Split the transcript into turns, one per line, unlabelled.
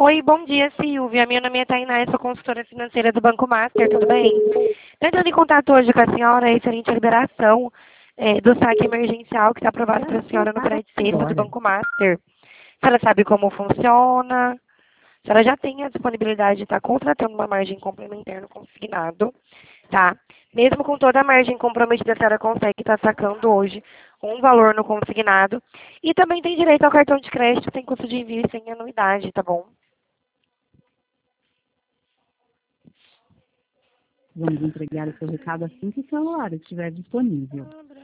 Oi, bom dia, Silvia. Meu nome é Tainá, eu sou consultora financeira do Banco Master, tudo bem? Estou entrando em contato hoje com a senhora referente à liberação do saque emergencial que está aprovado para a senhora no prédio sexto do Banco Master. A senhora sabe como funciona? A senhora já tem a disponibilidade de estar contratando uma margem complementar no consignado, tá? Mesmo com toda a margem comprometida, a senhora consegue estar sacando hoje um valor no consignado. E também tem direito ao cartão de crédito sem custo de envio e sem anuidade, tá bom?
Vamos entregar o seu recado assim que o celular estiver disponível.